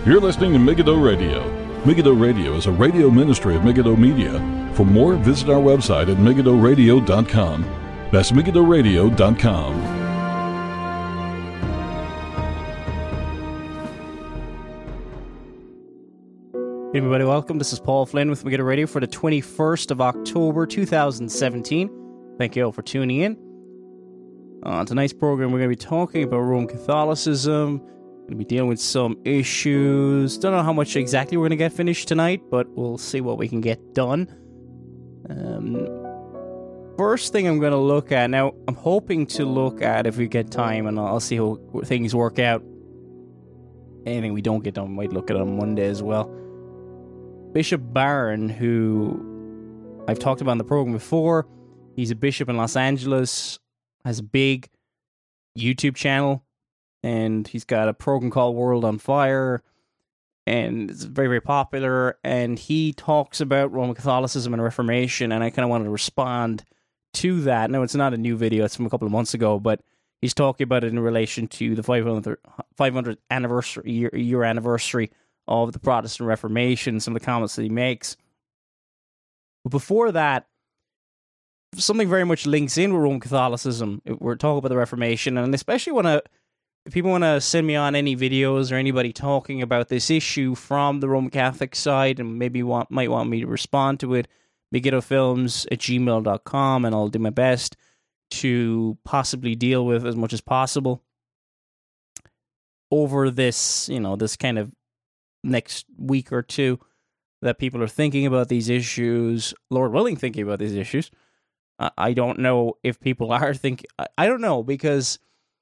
You're listening to Megiddo Radio. Megiddo Radio is a radio ministry of Megiddo Media. For more, visit our website at megiddoradio.com. That's megiddoradio.com. Hey everybody, welcome. This is Paul Flynn with Megiddo Radio for the 21st of October, 2017. Thank you all for tuning in. On tonight's program, we're going to be talking about Roman Catholicism. Going to be dealing with some issues. Don't know how much exactly we're going to get finished tonight, but we'll see what we can get done. First thing I'm going to look at, now I'm hoping to look at, if we get time, and I'll see how things work out. Anything we don't get done, we might look at it on Monday as well. Bishop Barron, who I've talked about on the program before, he's a bishop in Los Angeles, has a big YouTube channel, and he's got a program called World on Fire, and it's very, very popular, and he talks about Roman Catholicism and Reformation, and I kind of wanted to respond to that. No, it's not a new video, it's from a couple of months ago, but he's talking about it in relation to the 500th anniversary, year anniversary of the Protestant Reformation, some of the comments that he makes. But before that, something very much links in with Roman Catholicism. We're talking about the Reformation, and especially if people want to send me on any videos or anybody talking about this issue from the Roman Catholic side and maybe might want me to respond to it, megiddofilms@gmail.com, and I'll do my best to possibly deal with as much as possible over this, this kind of next week or two that people are thinking about these issues, Lord willing, thinking about these issues. I don't know if people are thinking, I don't know, because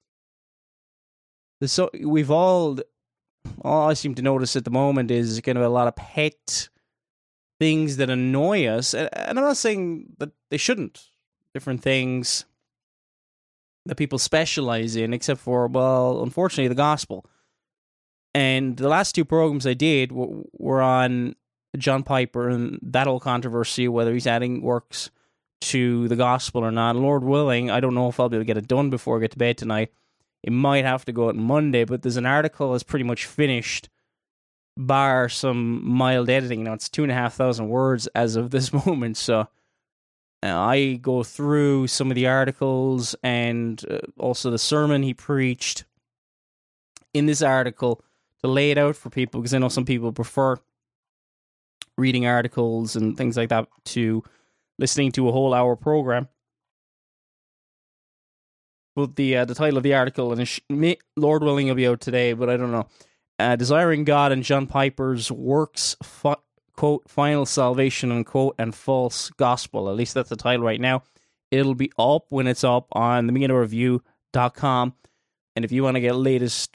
we've all I seem to notice at the moment is kind of a lot of pet things that annoy us. And I'm not saying that they shouldn't. Different things that people specialize in, except for, well, unfortunately, the gospel. And the last two programs I did were on John Piper and that whole controversy, whether he's adding works to the gospel or not. Lord willing, I don't know if I'll be able to get it done before I get to bed tonight. It might have to go out on Monday, but there's an article that's pretty much finished, bar some mild editing. Now, it's 2,500 words as of this moment, so I go through some of the articles and also the sermon he preached in this article to lay it out for people, because I know some people prefer reading articles and things like that to listening to a whole hour program. But the title of the article, and Lord willing, it'll be out today, but I don't know. Desiring God and John Piper's works, quote, final salvation, unquote, and false gospel. At least that's the title right now. It'll be up when it's up on the MegiddoReview.com. And if you want to get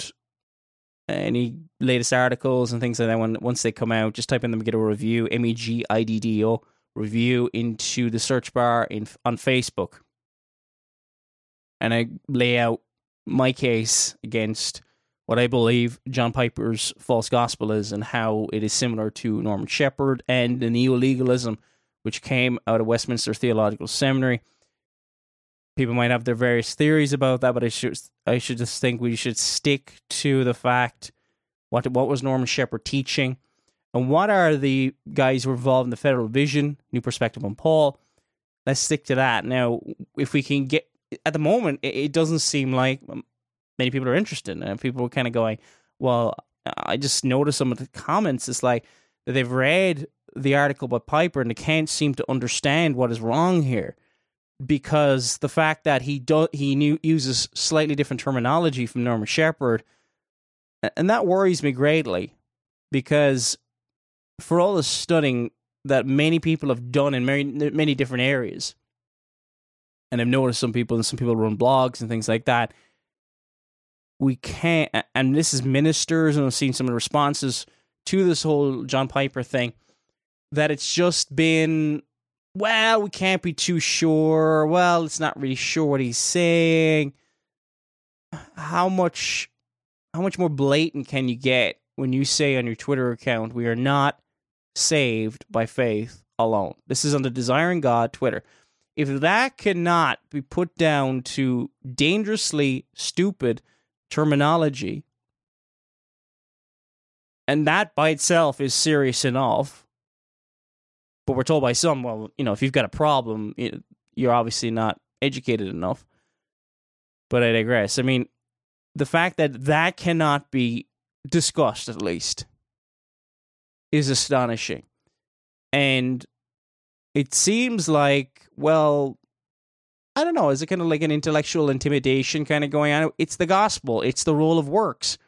any latest articles and things like that, once they come out, just type in the Megiddo Review, MEGIDDO, review, into the search bar on Facebook. And I lay out my case against what I believe John Piper's false gospel is, and how it is similar to Norman Shepherd and the neo-legalism which came out of Westminster Theological Seminary. People might have their various theories about that, but I should just think we should stick to the fact, what was Norman Shepherd teaching, and what are the guys who are involved in the Federal Vision, New Perspective on Paul. Let's stick to that. Now, if we can get, at the moment, it doesn't seem like many people are interested, and people are kind of going, well, I just noticed some of the comments, it's like that they've read the article by Piper and they can't seem to understand what is wrong here, because the fact that he uses slightly different terminology from Norman Shepherd, and that worries me greatly, because for all the studying that many people have done in many different areas, and I've noticed some people run blogs and things like that, we can't, and this is ministers, and I've seen some of the responses to this whole John Piper thing, that it's just been, well, we can't be too sure, well, it's not really sure what he's saying. How much more blatant can you get when you say on your Twitter account, we are not saved by faith alone? This is on the Desiring God Twitter. If that cannot be put down to dangerously stupid terminology, And that by itself is serious enough. But we're told by some, well, if you've got a problem, you're obviously not educated enough. But I digress. I mean, the fact that cannot be discussed, at least, is astonishing. And it seems like, well, I don't know, is it kind of like an intellectual intimidation kind of going on? It's the gospel. It's the role of works.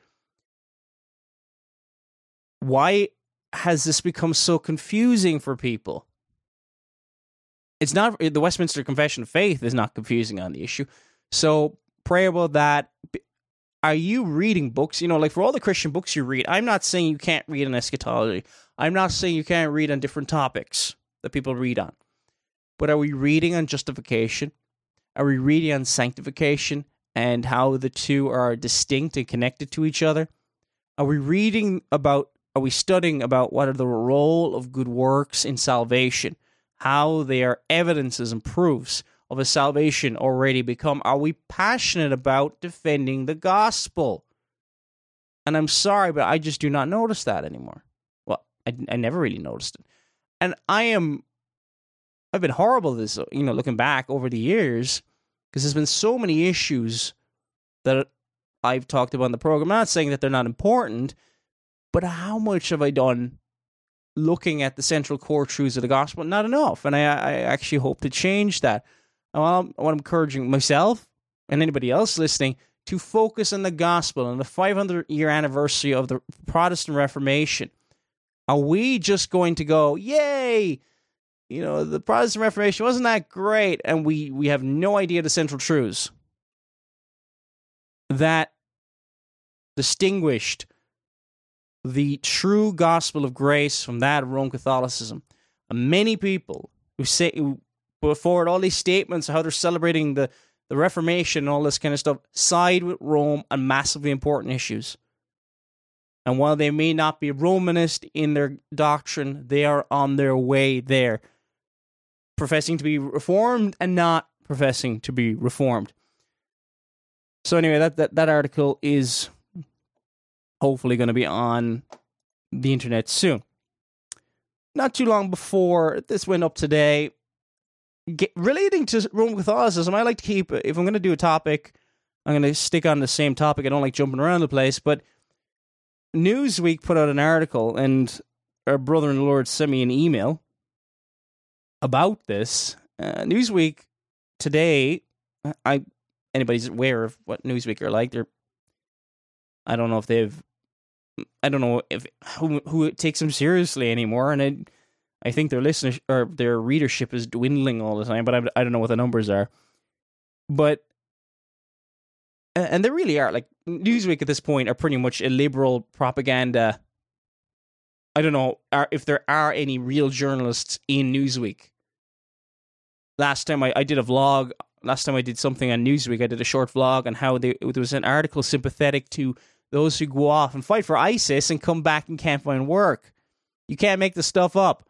Why has this become so confusing for people? It's not, the Westminster Confession of Faith is not confusing on the issue. So pray about that. Are you reading books? Like for all the Christian books you read, I'm not saying you can't read on eschatology. I'm not saying you can't read on different topics that people read on. But are we reading on justification? Are we reading on sanctification and how the two are distinct and connected to each other? Are we studying about what are the role of good works in salvation? How they are evidences and proofs of a salvation already become? Are we passionate about defending the gospel? And I'm sorry, but I just do not notice that anymore. Well, I never really noticed it. And I've been horrible at this, looking back over the years, because there's been so many issues that I've talked about in the program. I'm not saying that they're not important, but how much have I done looking at the central core truths of the gospel? Not enough. And I actually hope to change that. Well, I'm encouraging myself and anybody else listening to focus on the gospel and the 500-year anniversary of the Protestant Reformation. Are we just going to go, yay, the Protestant Reformation wasn't that great, and we have no idea the central truths that distinguished the true gospel of grace from that of Roman Catholicism? And many people who put forward all these statements of how they're celebrating the Reformation and all this kind of stuff side with Rome on massively important issues. And while they may not be Romanist in their doctrine, they are on their way there, professing to be Reformed and not professing to be Reformed. So anyway, that article is hopefully going to be on the internet soon. Not too long before this went up today, relating to Roman Catholicism, I like to keep, if I'm going to do a topic, I'm going to stick on the same topic. I don't like jumping around the place, but Newsweek put out an article, and our brother in the Lord sent me an email about this. Newsweek today, anybody's aware of what Newsweek are like. I don't know if who takes them seriously anymore, and I think their listeners or their readership is dwindling all the time. But I don't know what the numbers are. But and they really are, like, Newsweek at this point are pretty much a liberal propaganda. I don't know if there are any real journalists in Newsweek. Last time I did a vlog. Last time I did something on Newsweek, I did a short vlog on how there was an article sympathetic to those who go off and fight for ISIS and come back and can't find work. You can't make this stuff up.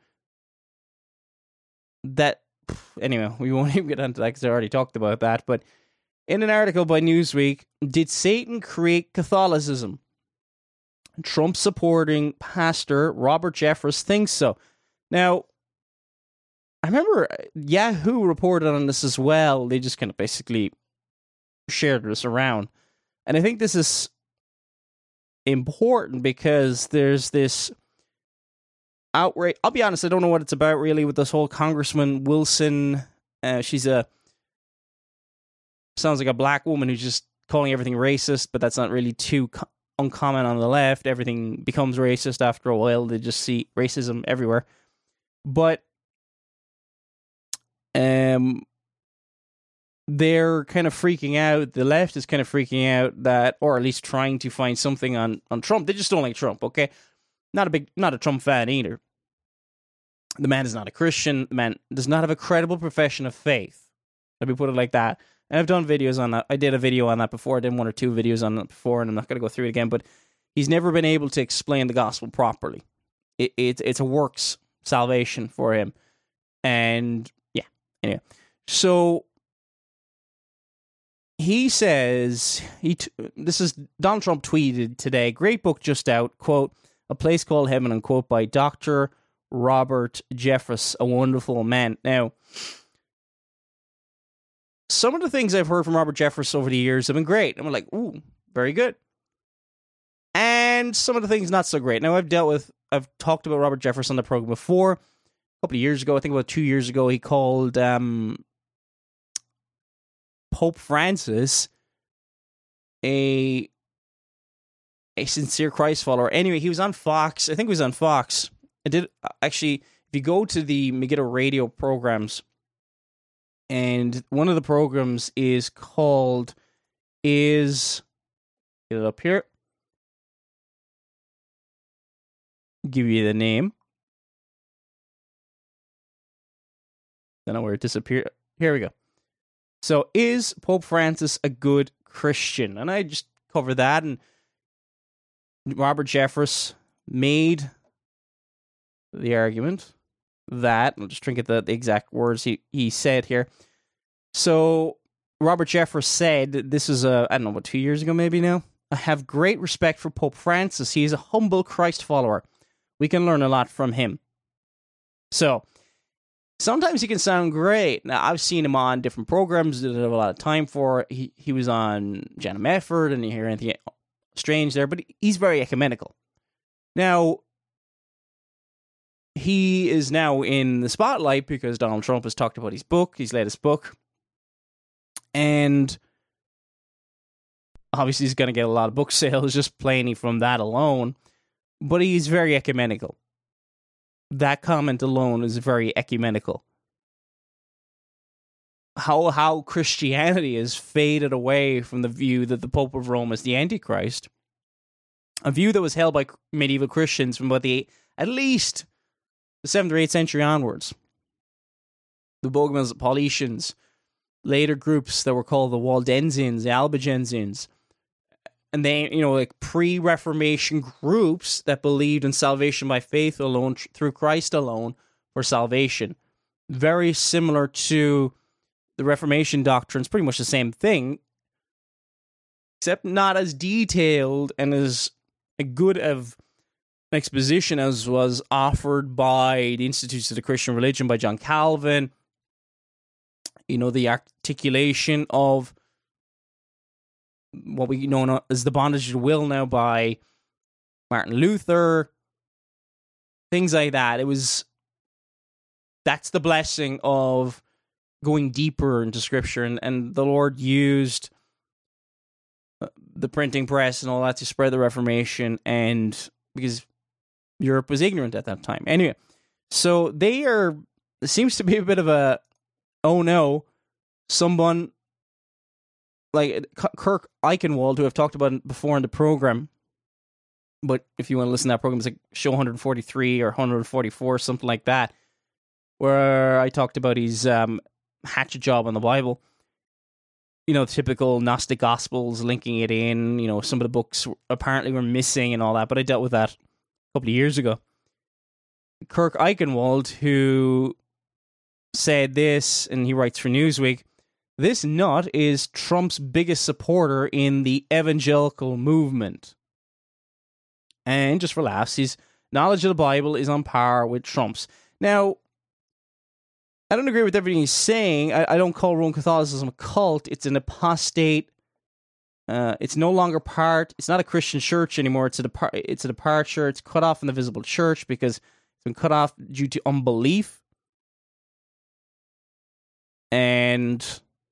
Anyway, we won't even get into that because I already talked about that. But in an article by Newsweek, did Satan create Catholicism? Trump-supporting pastor Robert Jeffress thinks so. Now, I remember Yahoo reported on this as well. They just kind of basically shared this around. And I think this is important because there's this outrage. I'll be honest, I don't know what it's about really with this whole Congressman Wilson. Sounds like a black woman who's just calling everything racist, but that's not really too uncommon on the left. Everything becomes racist after a while. They just see racism everywhere. But they're kind of freaking out. The left is kind of freaking out that, or at least trying to find something on Trump. They just don't like Trump, okay? Not a Trump fan either. The man is not a Christian. The man does not have a credible profession of faith. Let me put it like that. And I've done videos on that. I did a video on that before. I did 1 or 2 videos on that before, and I'm not going to go through it again. But he's never been able to explain the gospel properly. It's a works salvation for him. And yeah, anyway. So he says, this is Donald Trump tweeted today, great book just out, quote, A Place Called Heaven, unquote, by Dr. Robert Jeffress, a wonderful man. Now, some of the things I've heard from Robert Jeffress over the years have been great. I'm like, ooh, very good. And some of the things not so great. Now, I've talked about Robert Jeffress on the program before. A couple of years ago, I think about 2 years ago, he called Pope Francis a sincere Christ follower. Anyway, he was on Fox. I think he was on Fox. I did actually, if you go to the Megiddo Radio programs, and one of the programs is called, get it up here, give you the name. Don't know where it disappeared. Here we go. So, is Pope Francis a good Christian? And I just cover that, and Robert Jeffress made the argument that, I'll just drink at the exact words he said here. So, Robert Jeffress said, this is I don't know, what, 2 years ago maybe now? I have great respect for Pope Francis. He is a humble Christ follower. We can learn a lot from him. So, sometimes he can sound great. Now, I've seen him on different programs that I have a lot of time for. He was on Jana Mefford, and you hear anything strange there, but he's very ecumenical. Now, he is now in the spotlight because Donald Trump has talked about his latest book, and obviously he's going to get a lot of book sales just plainly from that alone, but he's very ecumenical. That comment alone is very ecumenical. How Christianity has faded away from the view that the Pope of Rome is the Antichrist, a view that was held by medieval Christians from about at least the 7th or 8th century onwards. The Bogomils, the Paulicians, later groups that were called the Waldensians, the Albigensians, and they, like pre-Reformation groups that believed in salvation by faith alone, through Christ alone, for salvation. Very similar to the Reformation doctrines, pretty much the same thing, except not as detailed and as good of an exposition as was offered by the Institutes of the Christian Religion by John Calvin. The articulation of what we know as the bondage of the will now by Martin Luther, things like that. That's the blessing of going deeper into Scripture, and the Lord used the printing press and all that to spread the Reformation, and because Europe was ignorant at that time. Anyway, so there seems to be a bit of a, oh no, someone like Kirk Eichenwald, who I've talked about before in the program, but if you want to listen to that program, it's like show 143 or 144, something like that, where I talked about his hatchet job on the Bible. Typical Gnostic Gospels, linking it in, some of the books apparently were missing and all that, but I dealt with that a couple of years ago. Kirk Eichenwald, who said this, and he writes for Newsweek, this nut is Trump's biggest supporter in the evangelical movement. And just for laughs, his knowledge of the Bible is on par with Trump's. Now, I don't agree with everything he's saying. I don't call Roman Catholicism a cult. It's an apostate. It's no longer it's not a Christian church anymore. It's a departure. It's cut off from the visible church because it's been cut off due to unbelief. And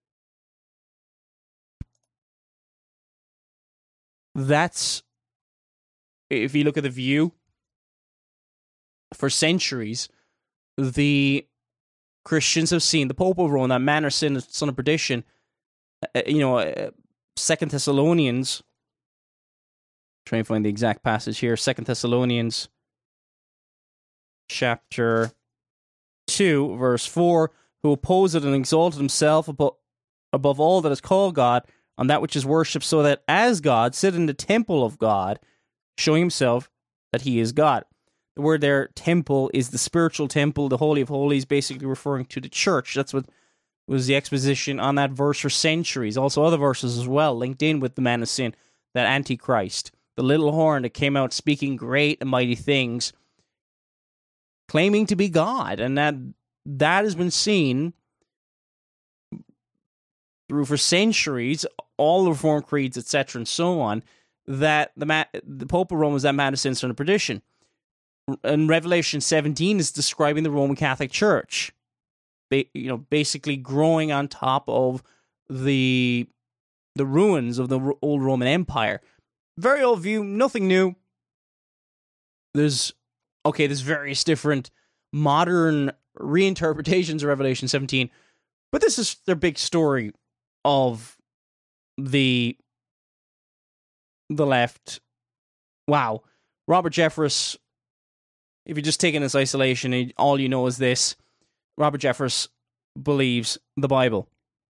that's, if you look at the view, for centuries, the Christians have seen the Pope of Rome, that man or sin, son of perdition. 2 Thessalonians, trying to find the exact passage here, 2 Thessalonians chapter 2, verse 4, who opposed and exalted himself above all that is called God, on that which is worshipped, so that as God sit in the temple of God, showing himself that he is God. The word there, temple, is the spiritual temple, the Holy of Holies, basically referring to the church. That's what was the exposition on that verse for centuries. Also other verses as well, linked in with the man of sin, that Antichrist, the little horn that came out speaking great and mighty things, claiming to be God. And that has been seen through for centuries, all the Reformed creeds, etc., and so on, that the Pope of Rome was that man of sin, son of perdition. And Revelation 17 is describing the Roman Catholic Church, basically growing on top of the ruins of the old Roman Empire. Very old view, nothing new. There's various different modern reinterpretations of Revelation 17, but this is their big story of the left. Wow. Robert Jeffress, if you're just taking this isolation and all you know is this, Robert Jeffress believes the Bible.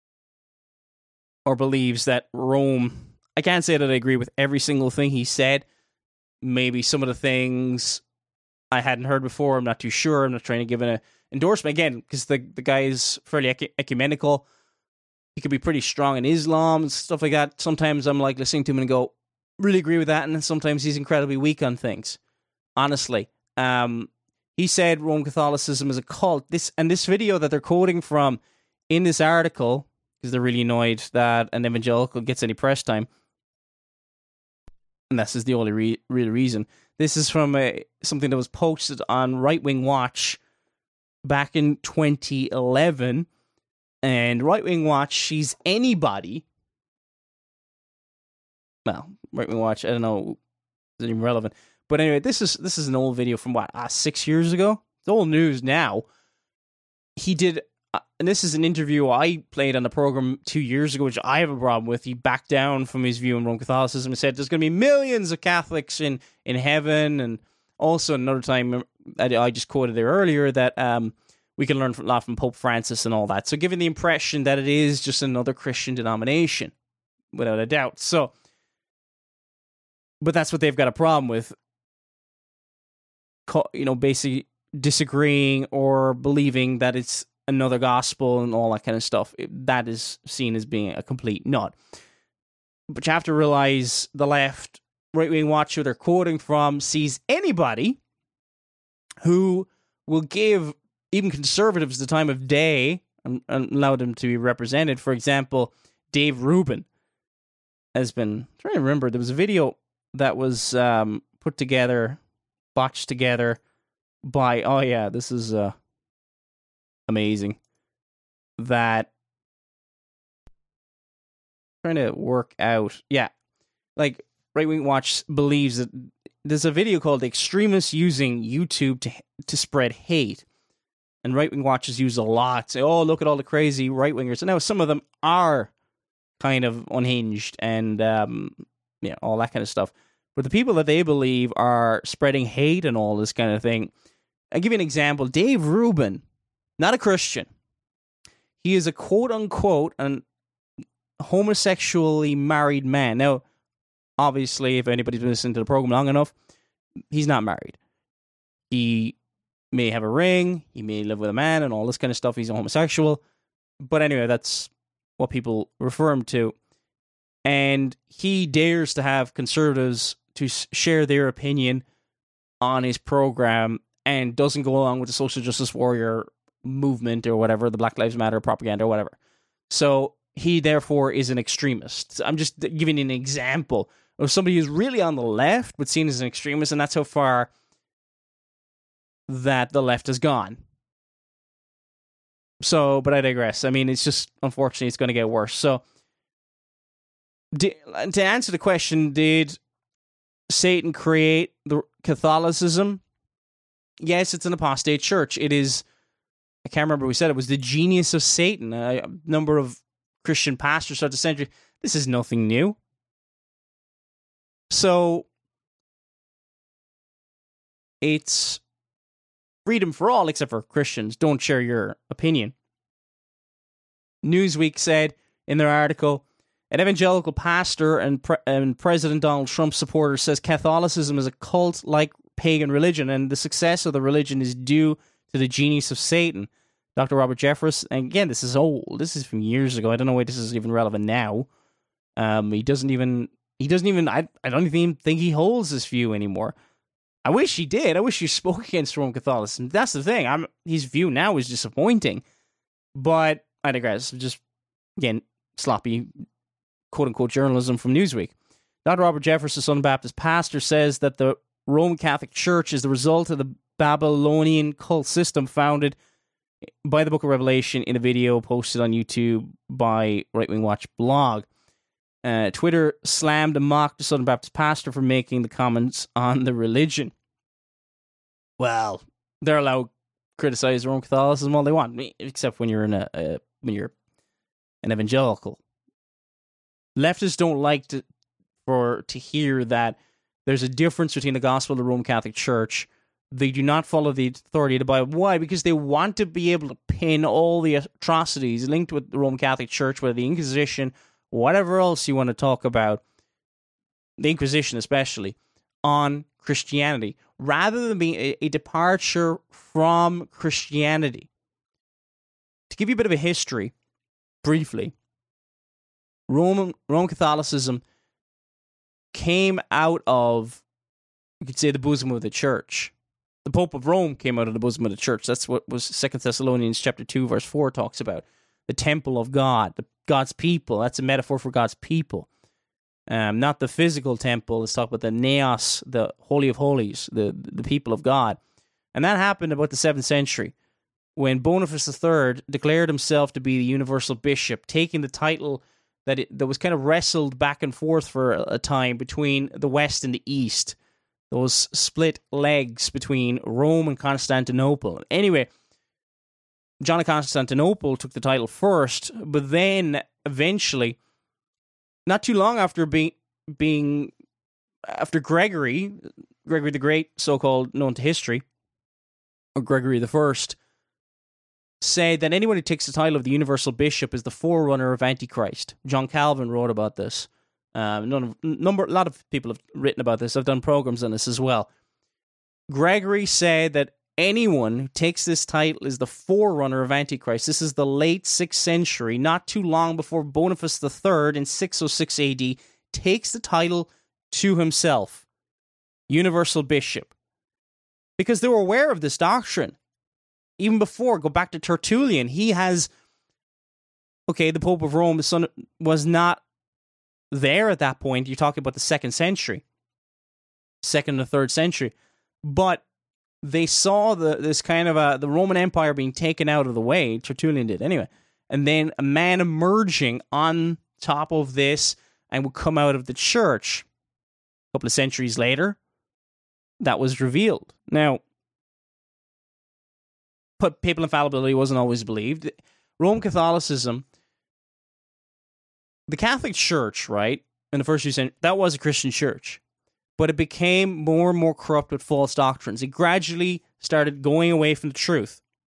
Or believes that Rome... I can't say that I agree with every single thing he said. Maybe some of the things I hadn't heard before. I'm not too sure. I'm not trying to give an endorsement. Again, because the guy is fairly ecumenical. He could be pretty strong in Islam and stuff like that. Sometimes I'm like listening to him and go, really agree with that. And then sometimes he's incredibly weak on things. Honestly. He said Roman Catholicism is a cult. This video that they're quoting from in this article, because they're really annoyed that an evangelical gets any press time. And this is the only real reason. This is from something that was posted on Right Wing Watch back in 2011. And Right Wing Watch sees anybody... Well, Right Wing Watch, I don't know, is it even relevant? But anyway, this is an old video from 6 years ago? It's old news now. He did... and this is an interview I played on the program 2 years ago, which I have a problem with. He backed down from his view on Roman Catholicism and said there's going to be millions of Catholics in heaven. And also another time, I just quoted there earlier, that we can learn a lot from Pope Francis and all that. So giving the impression that it is just another Christian denomination, without a doubt. So, but that's what they've got a problem with. Basically disagreeing or believing that it's another gospel and all that kind of stuff. That is seen as being a complete nut. But you have to realize the left, right-wing watch who they're quoting from, sees anybody who will give even conservatives the time of day and allow them to be represented. For example, Dave Rubin has been... I'm trying to remember, there was a video that was botched together by... this is... amazing. That trying to work out. Yeah. Like Right Wing Watch believes that there's a video called Extremists Using YouTube to Spread Hate. And Right Wing Watchers use a lot. Say, oh, look at all the crazy right wingers. And now some of them are kind of unhinged and all that kind of stuff. But the people that they believe are spreading hate and all this kind of thing. I'll give you an example. Dave Rubin, not a Christian. He is a quote-unquote homosexually married man. Now, obviously, if anybody's been listening to the program long enough, he's not married. He may have a ring, he may live with a man and all this kind of stuff. He's a homosexual. But anyway, that's what people refer him to. And he dares to have conservatives to share their opinion on his program and doesn't go along with the social justice warrior movement or whatever, the Black Lives Matter propaganda or whatever. So he therefore is an extremist. I'm just giving an example of somebody who's really on the left but seen as an extremist, and that's how far that the left has gone. So, but I digress. I mean, it's just, unfortunately, it's going to get worse. So, to answer the question, did Satan create the Catholicism? Yes, it's an apostate church. It is, I can't remember who said it, was the genius of Satan. A number of Christian pastors throughout the century. This is nothing new. So, it's freedom for all, except for Christians. Don't share your opinion. Newsweek said in their article, an evangelical pastor and President Donald Trump supporter says Catholicism is a cult-like pagan religion, and the success of the religion is due to the genius of Satan. Dr. Robert Jeffress, and again, this is old. This is from years ago. I don't know why this is even relevant now. He doesn't even He doesn't even, I don't even think he holds this view anymore. I wish he did. I wish he spoke against Roman Catholicism. That's the thing. His view now is disappointing. But I digress. Just, again, sloppy, quote-unquote, journalism from Newsweek. Dr. Robert Jeffress, a Southern Baptist pastor, says that the Roman Catholic Church is the result of the Babylonian cult system founded by the Book of Revelation in a video posted on YouTube by Right Wing Watch blog. Twitter slammed and mocked the Southern Baptist pastor for making the comments on the religion. Well, they're allowed to criticize Roman Catholicism all they want, except when you're an evangelical. Leftists don't like to hear that there's a difference between the gospel of the Roman Catholic Church. They do not follow the authority of the Bible. Why? Because they want to be able to pin all the atrocities linked with the Roman Catholic Church, whether the Inquisition, whatever else you want to talk about, the Inquisition especially, on Christianity, rather than being a departure from Christianity. To give you a bit of a history, briefly, Roman Catholicism came out of, you could say, the bosom of the church. The Pope of Rome came out of the bosom of the church. That's what was 2 Thessalonians chapter 2, verse 4 talks about. The temple of God, God's people. That's a metaphor for God's people. Not the physical temple. Let's talk about the Naos, the Holy of Holies, the people of God. And that happened about the 7th century, when Boniface III declared himself to be the universal bishop, taking the title that was kind of wrestled back and forth for a time between the West and the East. Those split legs between Rome and Constantinople. Anyway, John of Constantinople took the title first, but then eventually, not too long after after Gregory the Great, so-called, known to history, or Gregory the First, said that anyone who takes the title of the universal bishop is the forerunner of Antichrist. John Calvin wrote about this. A lot of people have written about this. I've done programs on this as well. Gregory said that anyone who takes this title is the forerunner of Antichrist. This is the late 6th century, not too long before Boniface III in 606 AD takes the title to himself, universal bishop. Because they were aware of this doctrine. Even before, go back to Tertullian, he has, the Pope of Rome, the son, was not there at that point. You're talking about the 2nd century, 2nd and 3rd century. But they saw this kind of the Roman Empire being taken out of the way. Tertullian did anyway. And then a man emerging on top of this and would come out of the church. A couple of centuries later, that was revealed. Now, but papal infallibility wasn't always believed. Roman Catholicism, the Catholic Church, right, in the first few centuries, that was a Christian church. But it became more and more corrupt with false doctrines. It gradually started going away from the truth.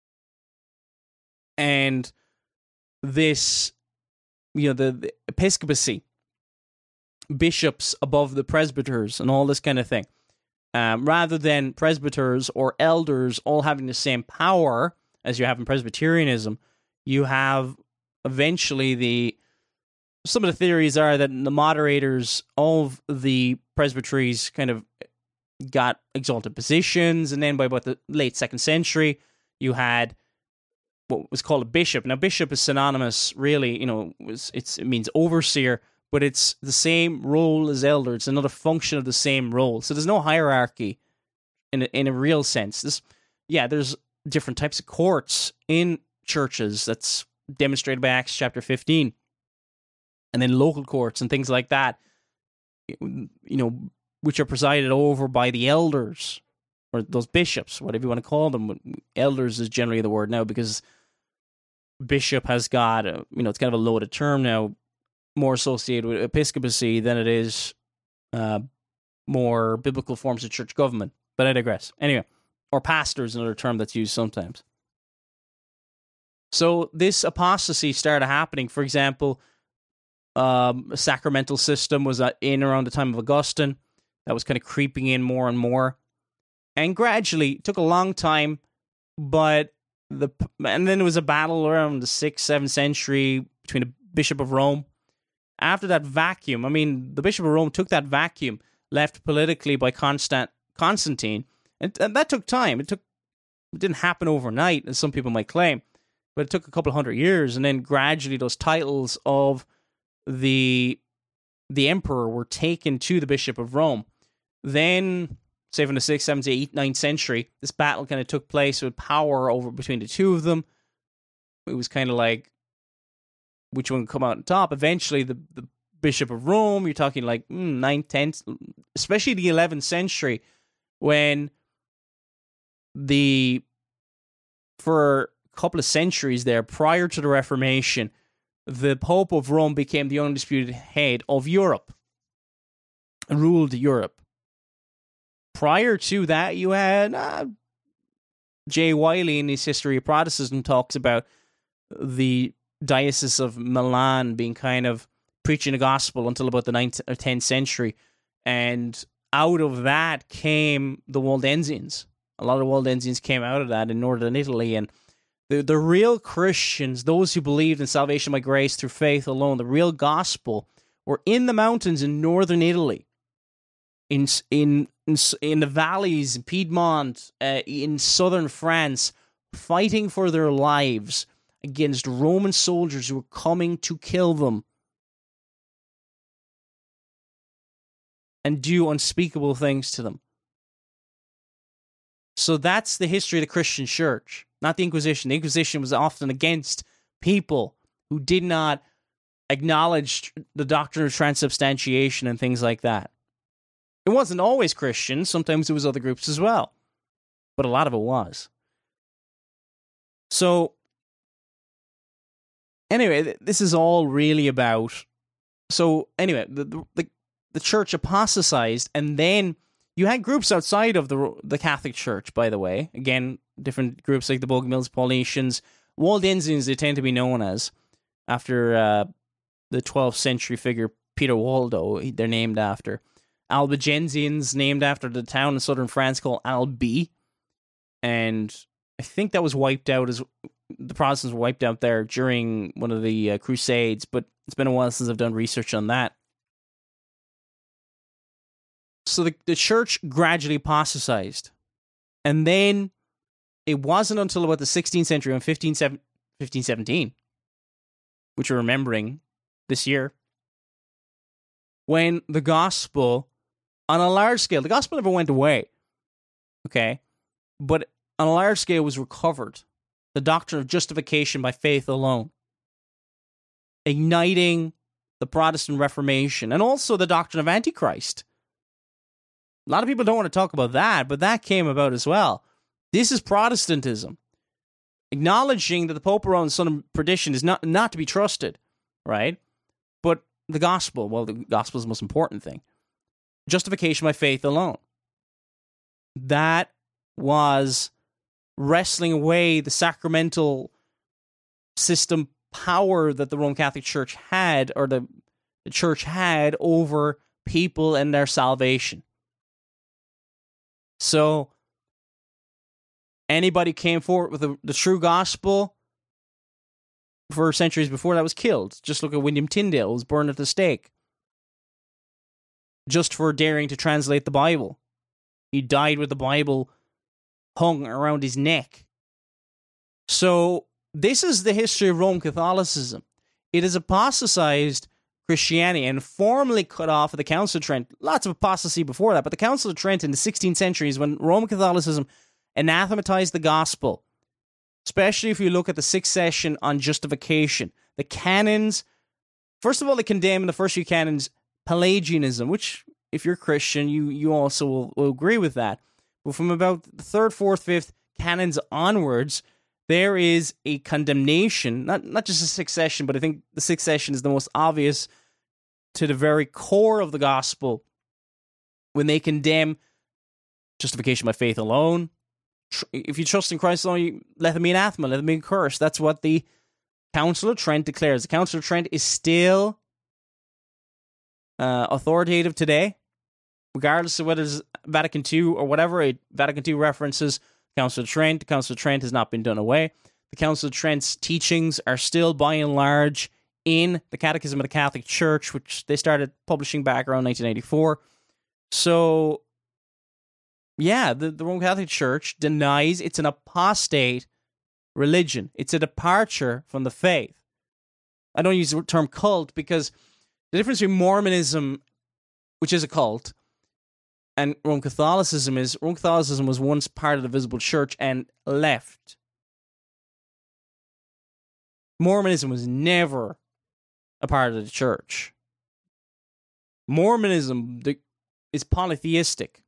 And this, the episcopacy, bishops above the presbyters and all this kind of thing, rather than presbyters or elders all having the same power as you have in Presbyterianism, you have eventually some of the theories are that the moderators of the presbyteries kind of got exalted positions, and then by about the late 2nd century, you had what was called a bishop. Now, bishop is synonymous, really, it means overseer, but it's the same role as elder. It's another function of the same role. So there's no hierarchy in a real sense. There's different types of courts in churches. That's demonstrated by Acts chapter 15. And then local courts and things like that, which are presided over by the elders, or those bishops, whatever you want to call them. Elders is generally the word now, because bishop has got, it's kind of a loaded term now, more associated with episcopacy than it is more biblical forms of church government. But I digress. Anyway, or pastor is another term that's used sometimes. So this apostasy started happening. For example, a sacramental system was in around the time of Augustine. That was kind of creeping in more and more. And gradually, it took a long time, and then there was a battle around the 6th, 7th century between the Bishop of Rome after that vacuum, I mean, the Bishop of Rome took that vacuum left politically by Constantine, and that took time. It didn't happen overnight, as some people might claim, but it took a couple of 100 years, and then gradually those titles of the emperor were taken to the Bishop of Rome. Then, say from the 6th, 7th, 8th, 9th century, this battle kind of took place with power over between the two of them. It was kind of like which one would come out on top. Eventually, the Bishop of Rome, you're talking like 9th, 10th, especially the 11th century, when for a couple of centuries there, prior to the Reformation, the Pope of Rome became the undisputed head of Europe and ruled Europe. Prior to that, you had J. Wiley in his History of Protestantism talks about the Diocese of Milan being kind of preaching the gospel until about the 9th or 10th century. And out of that came the Waldensians. A lot of Waldensians came out of that in northern Italy. And the real Christians, those who believed in salvation by grace through faith alone, the real gospel, were in the mountains in northern Italy, in the valleys, in Piedmont, in southern France, fighting for their lives against Roman soldiers who were coming to kill them and do unspeakable things to them. So that's the history of the Christian church, not the Inquisition. The Inquisition was often against people who did not acknowledge the doctrine of transubstantiation and things like that. It wasn't always Christians. Sometimes it was other groups as well. But a lot of it was. So, anyway, this is all really about... So, anyway, the church apostatized, and then you had groups outside of the Catholic Church, by the way. Again, different groups like the Bogomils, Paulicians, Waldensians, they tend to be known as, after the 12th century figure Peter Waldo, they're named after. Albigensians, named after the town in southern France called Albi. And I think that was wiped out, as the Protestants were wiped out there during one of the Crusades, but it's been a while since I've done research on that. So the church gradually apostatized. And then it wasn't until about the 16th century, in 1517, which we're remembering this year, when the gospel, on a large scale, the gospel never went away, okay? But on a large scale was recovered. The doctrine of justification by faith alone, igniting the Protestant Reformation, and also the doctrine of Antichrist. A lot of people don't want to talk about that, but that came about as well. This is Protestantism, acknowledging that the Pope around the son of perdition is not to be trusted, right? But the gospel, well, the gospel is the most important thing. Justification by faith alone. That was wrestling away the sacramental system power that the Roman Catholic Church had, or the church had, over people and their salvation. So, anybody came forward with the true gospel for centuries before that was killed. Just look at William Tyndale, who was burned at the stake just for daring to translate the Bible. He died with the Bible hung around his neck. So, this is the history of Roman Catholicism. It is apostatized Christianity and formally cut off at the Council of Trent. Lots of apostasy before that, but the Council of Trent in the 16th century is when Roman Catholicism anathematized the gospel, especially if you look at the 6th session on justification. The canons, first of all, they condemn in the first few canons Pelagianism, which, if you're Christian, you also will agree with that. But from about the 3rd, 4th, 5th canons onwards, there is a condemnation, not just the 6th session, but I think the 6th session is the most obvious to the very core of the gospel, when they condemn justification by faith alone. If you trust in Christ alone, let them be anathema, let them be cursed. That's what the Council of Trent declares. The Council of Trent is still authoritative today, regardless of whether it's Vatican II or whatever. Vatican II references Council of Trent. The Council of Trent has not been done away. The Council of Trent's teachings are still, by and large, in the Catechism of the Catholic Church, which they started publishing back around 1984. So, yeah, the Roman Catholic Church denies it's an apostate religion. It's a departure from the faith. I don't use the term cult because the difference between Mormonism, which is a cult, and Roman Catholicism was once part of the visible church and left. Mormonism was never a part of the church. Mormonism is polytheistic.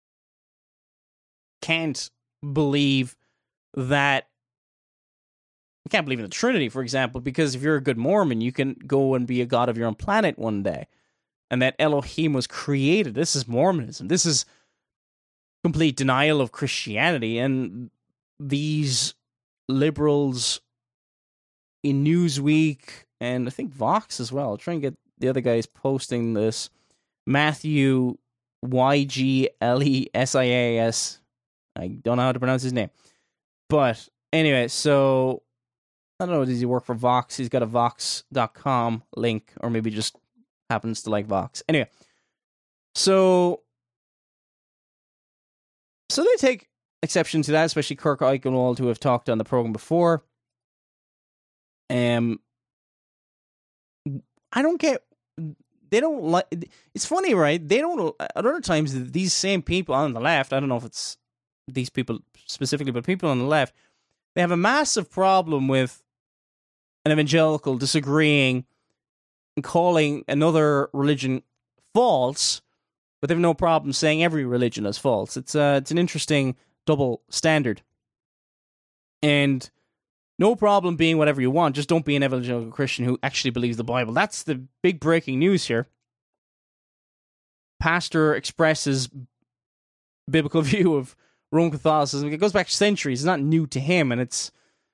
Can't believe that. You can't believe in the Trinity, for example, because if you're a good Mormon, you can go and be a god of your own planet one day. And that Elohim was created. This is Mormonism. This is complete denial of Christianity. And these liberals in Newsweek, and I think Vox as well, I'll try and get the other guys posting this. Matthew Yglesias. I don't know how to pronounce his name. But anyway, so I don't know, does he work for Vox? He's got a Vox.com link, or maybe just happens to like Vox. Anyway, so they take exception to that, especially Kirk Eichenwald, who have talked on the program before. I don't get. They don't like. It's funny, right? They don't. At other times, these same people on the left. I don't know if it's these people specifically, but people on the left, they have a massive problem with an evangelical disagreeing and calling another religion false, but they have no problem saying every religion is false. It's an interesting double standard, and no problem being whatever you want. Just don't be an evangelical Christian who actually believes the Bible. That's the big breaking news here. Pastor expresses biblical view of Roman Catholicism. It goes back centuries. It's not new to him, and it's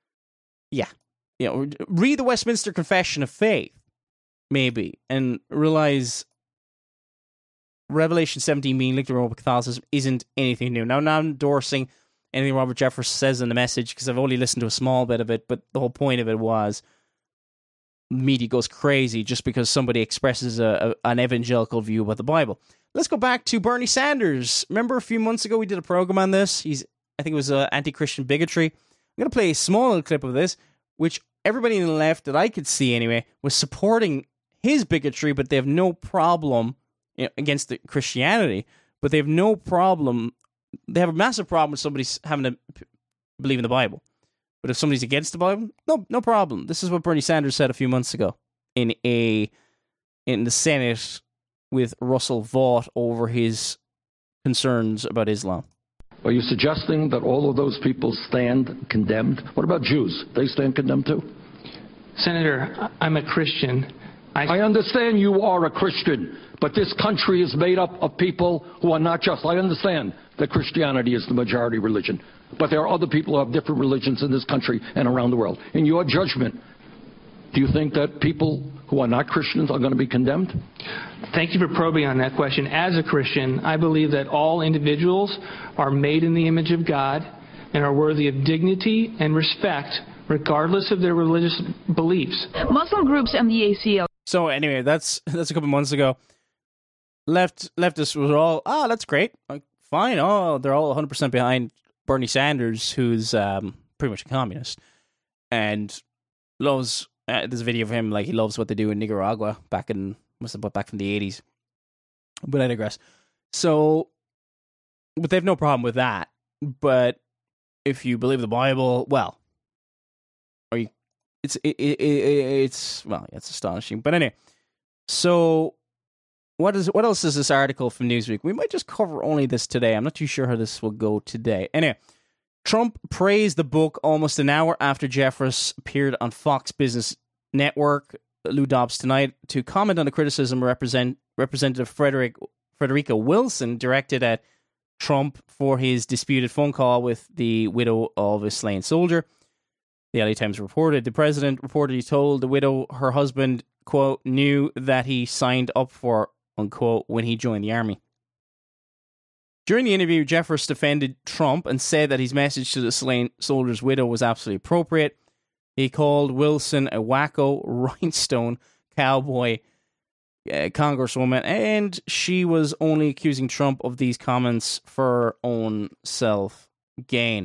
read the Westminster Confession of Faith, maybe, and realize Revelation 17 being linked to Roman Catholicism isn't anything new. Now, I'm not endorsing anything Robert Jeffress says in the message because I've only listened to a small bit of it, but the whole point of it was media goes crazy just because somebody expresses an evangelical view about the Bible. Let's go back to Bernie Sanders. Remember a few months ago we did a program on this? I think it was anti-Christian bigotry. I'm going to play a small little clip of this, which everybody on the left that I could see anyway was supporting his bigotry, but they have no problem against the Christianity, but they have no problem. They have a massive problem with somebody having to believe in the Bible. But if somebody's against the Bible, no problem. This is what Bernie Sanders said a few months ago in the Senate with Russell Vought over his concerns about Islam. Are you suggesting that all of those people stand condemned? What about Jews? They stand condemned too? Senator, I'm a Christian. I understand you are a Christian, but this country is made up of people who are not just. I understand that Christianity is the majority religion, but there are other people who have different religions in this country and around the world. In your judgment, do you think that people who are not Christians are going to be condemned? Thank you for probing on that question. As a Christian, I believe that all individuals are made in the image of God and are worthy of dignity and respect regardless of their religious beliefs. Muslim groups and the ACL. So anyway, that's a couple months ago. Leftists were all, that's great. Like, fine. They're all 100% behind Bernie Sanders, who's pretty much a communist. And loves, there's a video of him, like he loves what they do in Nicaragua back from the 80s. But I digress. So, but they have no problem with that. But if you believe the Bible, well, it's astonishing. But anyway, so what else is this article from Newsweek? We might just cover only this today. I'm not too sure how this will go today. Anyway, Trump praised the book almost an hour after Jeffress appeared on Fox Business Network, Lou Dobbs Tonight, to comment on the criticism Representative Frederica Wilson directed at Trump for his disputed phone call with the widow of a slain soldier. The LA Times reported the president reportedly told the widow her husband, quote, knew that he signed up for, unquote, when he joined the army. During the interview, Jeffress defended Trump and said that his message to the slain soldier's widow was absolutely appropriate. He called Wilson a wacko, rhinestone, cowboy congresswoman, and she was only accusing Trump of these comments for her own self-gain.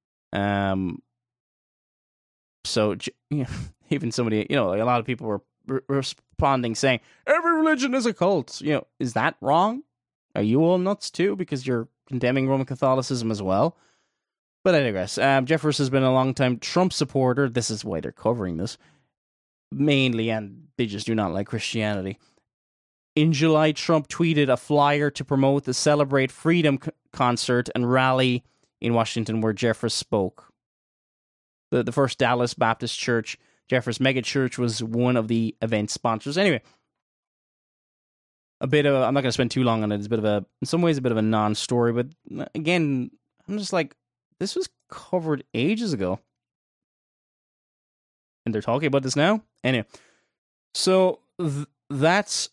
So, even somebody, a lot of people were responding saying, every religion is a cult. Is that wrong? Are you all nuts too? Because you're condemning Roman Catholicism as well? But I digress. Jeffress has been a long-time Trump supporter. This is why they're covering this. Mainly, and they just do not like Christianity. In July, Trump tweeted a flyer to promote the Celebrate Freedom concert and rally in Washington where Jeffress spoke. The First Dallas Baptist Church, Jeffress Mega Church, was one of the event sponsors. Anyway, I'm not going to spend too long on it. It's in some ways a bit of a non-story, but again, I'm just like, this was covered ages ago. And they're talking about this now? Anyway, so that's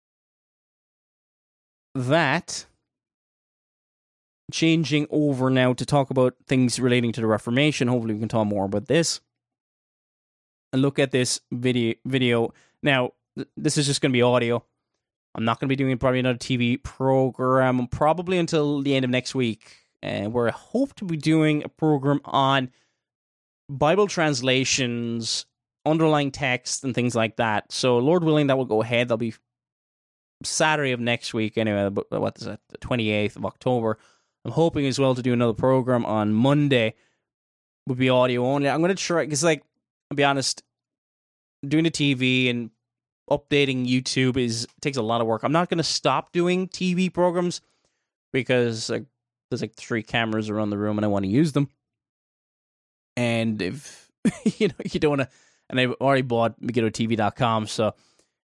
that. Changing over now to talk about things relating to the Reformation. Hopefully we can talk more about this. And look at this video. Now, this is just going to be audio. I'm not going to be doing probably another TV program probably until the end of next week. And we're hope to be doing a program on Bible translations, underlying text, and things like that. So, Lord willing, that will go ahead. That'll be Saturday of next week. Anyway, what is that? The 28th of October. I'm hoping as well to do another program on Monday. Would be audio only. I'm going to try, because, I'll be honest, doing the TV and updating YouTube takes a lot of work. I'm not going to stop doing TV programs because there's 3 cameras around the room and I want to use them. And if you don't want to, and I've already bought MegiddoTV.com, so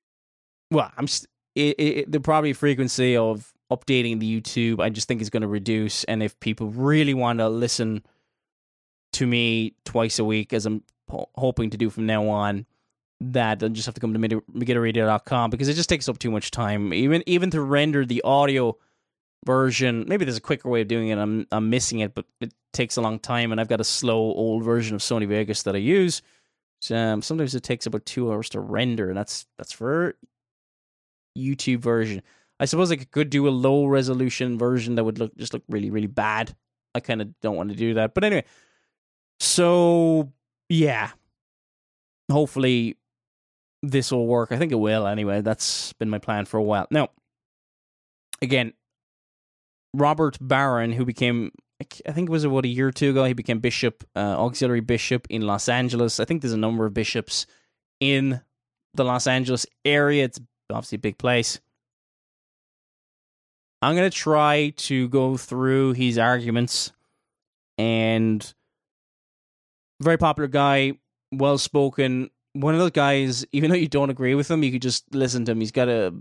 the probably frequency of updating the YouTube, I just think is going to reduce. And if people really want to listen to me twice a week, as I'm hoping to do from now on, that they'll just have to come to MegiddoRadio.com, because it just takes up too much time. Even to render the audio version, maybe there's a quicker way of doing it. I'm missing it, but it takes a long time, and I've got a slow old version of Sony Vegas that I use. Sometimes it takes about 2 hours to render, and that's for YouTube version. I suppose I could do a low resolution version that would look really, really bad. I kind of don't want to do that. But anyway, so yeah, hopefully this will work. I think it will anyway. That's been my plan for a while. Now, again, Robert Barron, who became, I think it was about a year or two ago, he became bishop, auxiliary bishop in Los Angeles. I think there's a number of bishops in the Los Angeles area. It's obviously a big place. I'm going to try to go through his arguments, and very popular guy, well-spoken, one of those guys, even though you don't agree with him, you could just listen to him. He's got all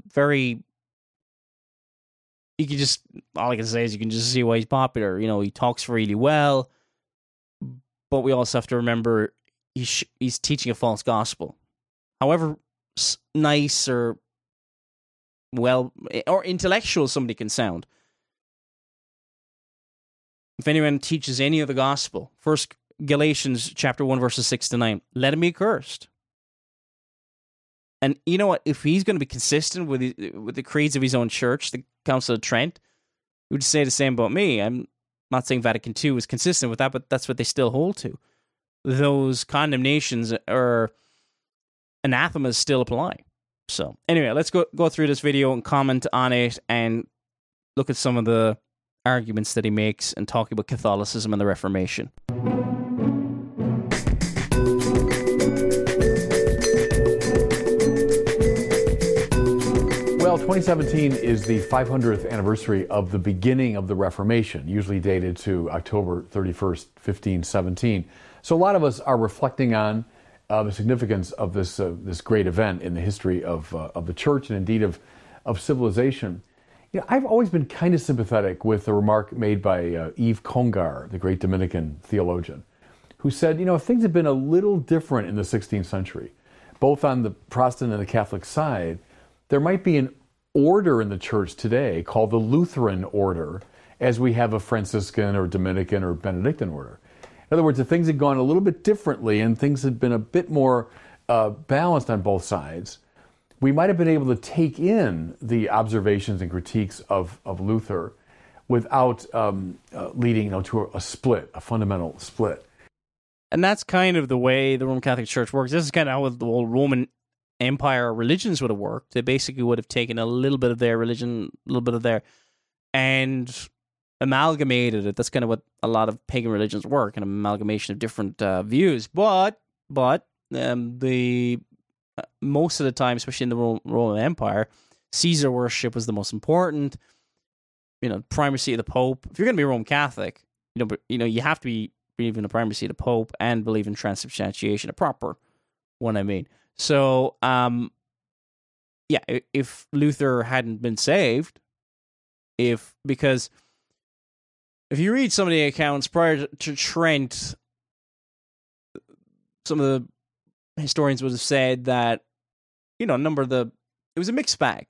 I can say is you can just see why he's popular. He talks really well, but we also have to remember he's teaching a false gospel. However nice or intellectual somebody can sound, if anyone teaches any of the gospel, First Galatians chapter 1 verses 6-9, let him be cursed. And you know what? If he's going to be consistent with the creeds of his own church, the Council of Trent, he would say the same about me. I'm not saying Vatican II is consistent with that, but that's what they still hold to. Those condemnations or anathemas still apply. So anyway, let's go through this video and comment on it and look at some of the arguments that he makes and talking about Catholicism and the Reformation. Well, 2017 is the 500th anniversary of the beginning of the Reformation, usually dated to October 31st, 1517. So a lot of us are reflecting on the significance of this great event in the history of the church and indeed of civilization. I've always been kind of sympathetic with the remark made by Yves Congar, the great Dominican theologian, who said, if things had been a little different in the 16th century, both on the Protestant and the Catholic side, there might be an order in the church today called the Lutheran order, as we have a Franciscan or Dominican or Benedictine order. In other words, if things had gone a little bit differently and things had been a bit more balanced on both sides, we might have been able to take in the observations and critiques of Luther without leading to a split, a fundamental split. And that's kind of the way the Roman Catholic Church works. This is kind of how the whole Roman Empire religions would have worked. They basically would have taken a little bit of their religion, a little bit of their, and amalgamated it. That's kind of what a lot of pagan religions work, an amalgamation of different views. But the most of the time, especially in the Roman Empire, Caesar worship was the most important. Primacy of the Pope. If you're going to be a Roman Catholic, you have to believe in the primacy of the Pope and believe in transubstantiation, a proper one, I mean. So, if Luther hadn't been saved, because if you read some of the accounts prior to Trent, some of the historians would have said that, it was a mixed bag.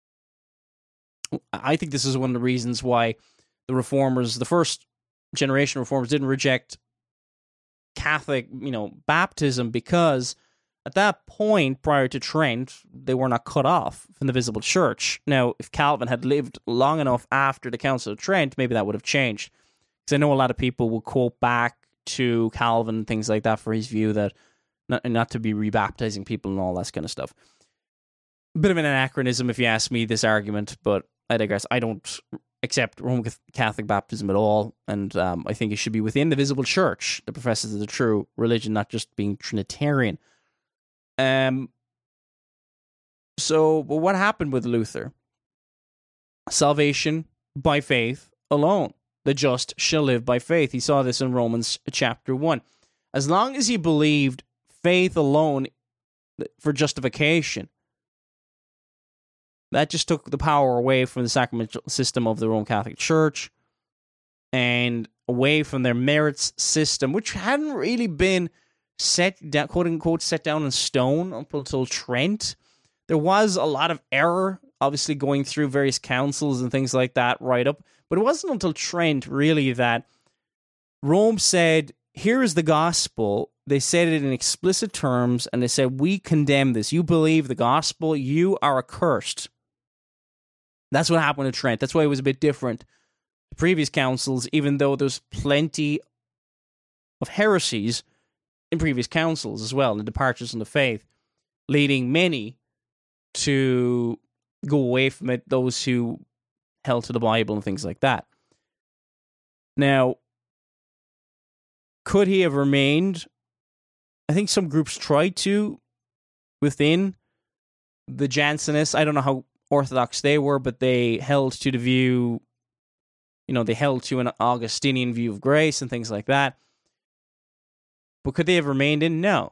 I think this is one of the reasons why the reformers, the first generation reformers, didn't reject Catholic, baptism, because at that point, prior to Trent, they were not cut off from the visible church. Now, if Calvin had lived long enough after the Council of Trent, maybe that would have changed. Because I know a lot of people will quote back to Calvin and things like that for his view that not to be rebaptizing people and all that kind of stuff. A bit of an anachronism, if you ask me, this argument, but I digress. I don't accept Roman Catholic baptism at all, and I think it should be within the visible church that professes the true religion, not just being Trinitarian. But what happened with Luther? Salvation by faith alone. The just shall live by faith. He saw this in Romans chapter 1. As long as he believed faith alone for justification, that just took the power away from the sacramental system of the Roman Catholic Church and away from their merits system, which hadn't really been set down, quote unquote, set down in stone up until Trent. There was a lot of error, obviously, going through various councils and things like that right up. But it wasn't until Trent, really, that Rome said, here is the gospel. They said it in explicit terms, and they said, we condemn this. You believe the gospel, you are accursed. That's what happened to Trent. That's why it was a bit different. The previous councils, even though there's plenty of heresies in previous councils as well, the departures from the faith, leading many to go away from it, those who held to the Bible and things like that. Now, could he have remained? I think some groups tried to within the Jansenists. I don't know how orthodox they were, but they held to the view, they held to an Augustinian view of grace and things like that. But could they have remained in? No.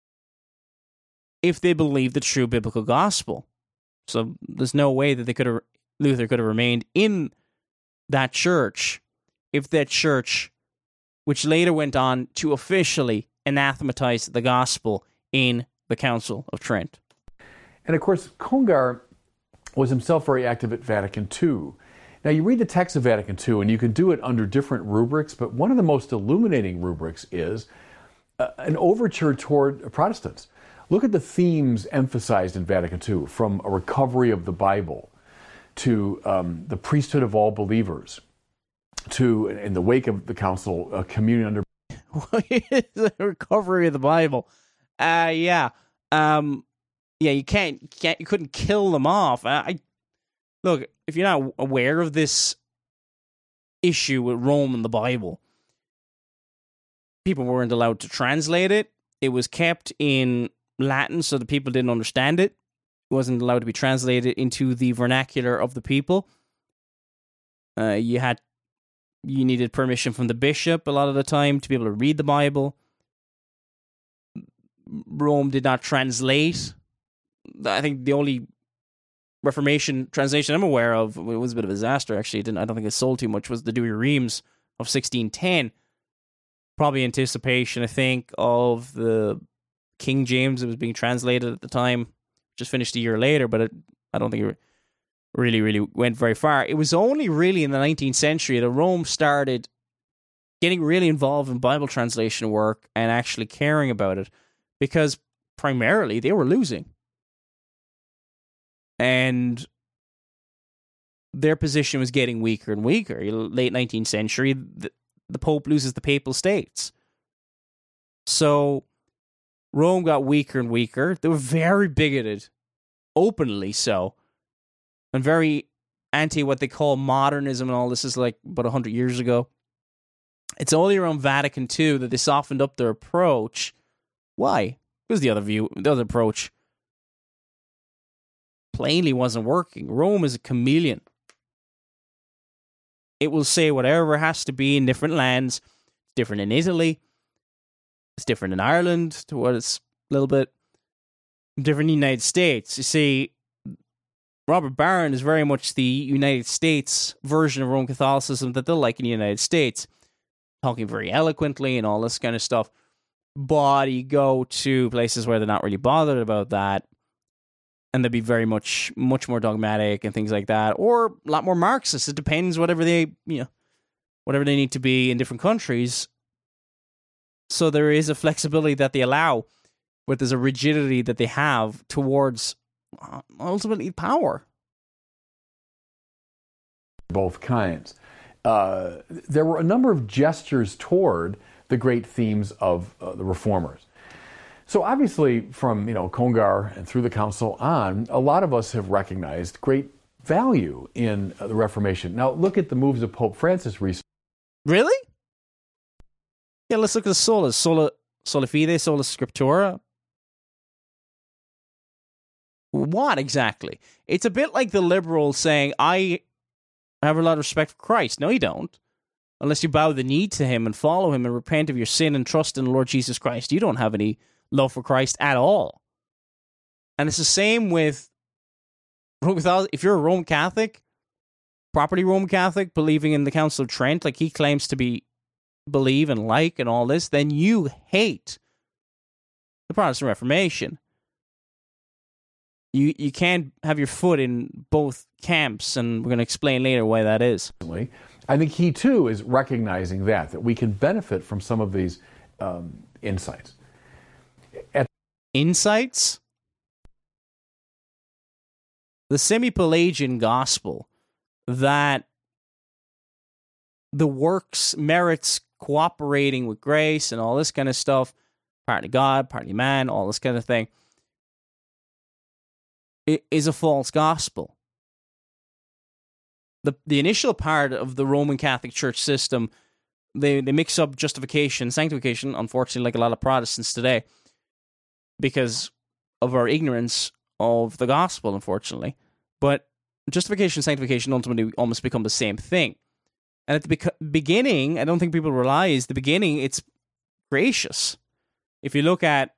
If they believed the true biblical gospel. So there's no way that Luther could have remained in that church if that church, which later went on to officially anathematize the gospel in the Council of Trent. And of course, Congar was himself very active at Vatican II. Now, you read the text of Vatican II, and you can do it under different rubrics, but one of the most illuminating rubrics is an overture toward Protestants. Look at the themes emphasized in Vatican II, from a recovery of the Bible to the priesthood of all believers, to, in the wake of the council, communion under... The recovery of the Bible. You couldn't kill them off. Look, if you're not aware of this issue with Rome and the Bible, people weren't allowed to translate it. It was kept in Latin so the people didn't understand it. It wasn't allowed to be translated into the vernacular of the people. You needed permission from the bishop a lot of the time to be able to read the Bible. Rome did not translate. I think the only Reformation translation I'm aware of, it was a bit of a disaster actually. I don't think it sold too much, was the Douay-Rheims of 1610. Probably anticipation, I think, of the King James that was being translated at the time. Just finished a year later, but I don't think it really went very far. It was only really in the 19th century that Rome started getting really involved in Bible translation work and actually caring about it, because primarily they were losing. And their position was getting weaker and weaker. Late 19th century, the Pope loses the Papal States. So Rome got weaker and weaker. They were very bigoted, openly so, and very anti what they call modernism and all this is like about 100 years ago. It's only around Vatican II that they softened up their approach. Why? Because the other approach plainly wasn't working. Rome is a chameleon. It will say whatever it has to be in different lands. It's different in Italy. It's different in Ireland, to what it's a little bit different in the United States. You see, Robert Barron is very much the United States version of Roman Catholicism that they'll like in the United States. Talking very eloquently and all this kind of stuff. But you go to places where they're not really bothered about that, and they'll be very much more dogmatic and things like that, or a lot more Marxist. It depends whatever they need to be in different countries. So there is a flexibility that they allow, but there's a rigidity that they have towards ultimately power. Both kinds. There were a number of gestures toward the great themes of the Reformers. So obviously, from Congar and through the Council on, a lot of us have recognized great value in the Reformation. Now, look at the moves of Pope Francis recently. Really? Yeah, let's look at the sola fide, sola scriptura. What exactly? It's a bit like the liberals saying, I have a lot of respect for Christ. No, you don't. Unless you bow the knee to him and follow him and repent of your sin and trust in the Lord Jesus Christ, you don't have any love for Christ at all. And it's the same with if you're a Roman Catholic, properly Roman Catholic, believing in the Council of Trent, like he claims to believe and like and all this, then you hate the Protestant Reformation. You can't have your foot in both camps, and we're going to explain later why that is. I think he too is recognizing that we can benefit from some of these insights. Insights? The semi-Pelagian gospel that the works, merits, cooperating with grace and all this kind of stuff, partly God, partly man, all this kind of thing, it is a false gospel. The initial part of the Roman Catholic Church system, they mix up justification, sanctification, unfortunately, like a lot of Protestants today, because of our ignorance of the gospel, unfortunately. But justification and sanctification ultimately almost become the same thing. And at the beginning, I don't think people realize, the beginning, it's gracious. If you look at